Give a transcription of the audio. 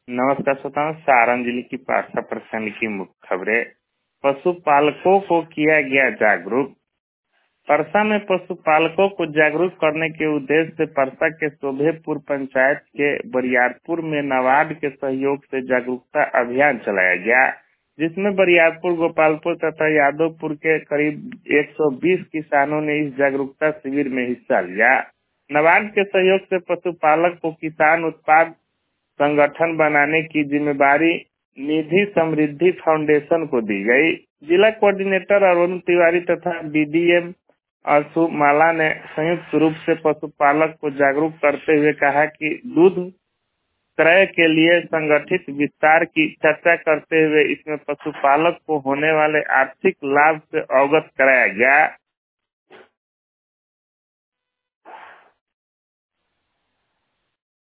नमस्कार श्रोताओं, सारण जिले की पारसा प्रखंड की मुख्य खबरें। पशुपालकों को किया गया जागरूक। परसा में पशुपालकों को जागरूक करने के उद्देश्य से परसा के शोभेपुर पंचायत के बरियारपुर में नाबार्ड के सहयोग से जागरूकता अभियान चलाया गया, जिसमें बरियारपुर, गोपालपुर तथा यादवपुर के करीब 120 किसानों ने इस जागरूकता शिविर में हिस्सा लिया। नाबार्ड के सहयोग से पशुपालक को किसान उत्पाद संगठन बनाने की जिम्मेदारी निधि समृद्धि फाउंडेशन को दी गई। जिला कोऑर्डिनेटर अरुण तिवारी तथा बीडीएम माला ने संयुक्त रूप से पशुपालक को जागरूक करते हुए कहा कि दूध क्रय के लिए संगठित विस्तार की चर्चा करते हुए इसमें पशुपालक को होने वाले आर्थिक लाभ से अवगत कराया गया।